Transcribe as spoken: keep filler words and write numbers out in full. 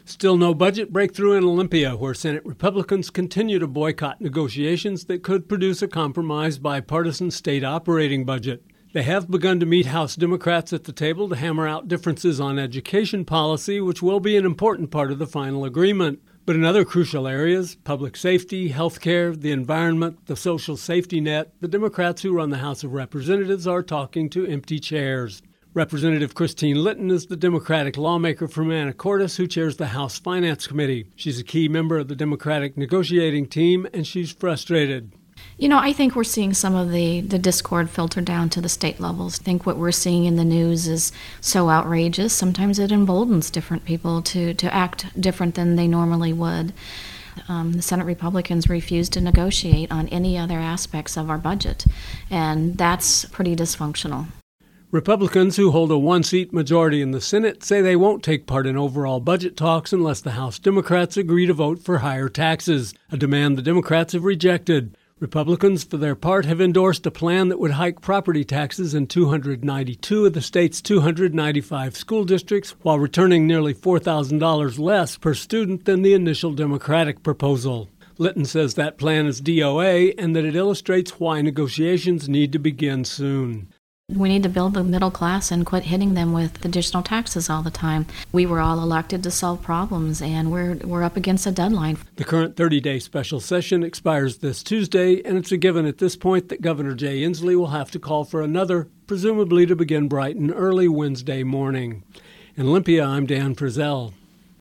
Still no budget breakthrough in Olympia, where Senate Republicans continue to boycott negotiations that could produce a compromised bipartisan state operating budget. They have begun to meet House Democrats at the table to hammer out differences on education policy, which will be an important part of the final agreement. But in other crucial areas, public safety, health care, the environment, the social safety net, the Democrats who run the House of Representatives are talking to empty chairs. Representative Christine Litton is the Democratic lawmaker from Anacortes who chairs the House Finance Committee. She's a key member of the Democratic negotiating team, and she's frustrated. You know, I think we're seeing some of the, the discord filter down to the state levels. I think what we're seeing in the news is so outrageous. Sometimes it emboldens different people to, to act different than they normally would. Um, the Senate Republicans refuse to negotiate on any other aspects of our budget, and that's pretty dysfunctional. Republicans who hold a one-seat majority in the Senate say they won't take part in overall budget talks unless the House Democrats agree to vote for higher taxes, a demand the Democrats have rejected. Republicans, for their part, have endorsed a plan that would hike property taxes in two hundred ninety-two of the state's two hundred ninety-five school districts, while returning nearly four thousand dollars less per student than the initial Democratic proposal. Litton says that plan is D O A and that it illustrates why negotiations need to begin soon. We need to build the middle class and quit hitting them with additional taxes all the time. We were all elected to solve problems, and we're we're up against a deadline. The current thirty-day special session expires this Tuesday, and it's a given at this point that Governor Jay Inslee will have to call for another, presumably to begin bright and early Wednesday morning. In Olympia, I'm Dan Frizzell.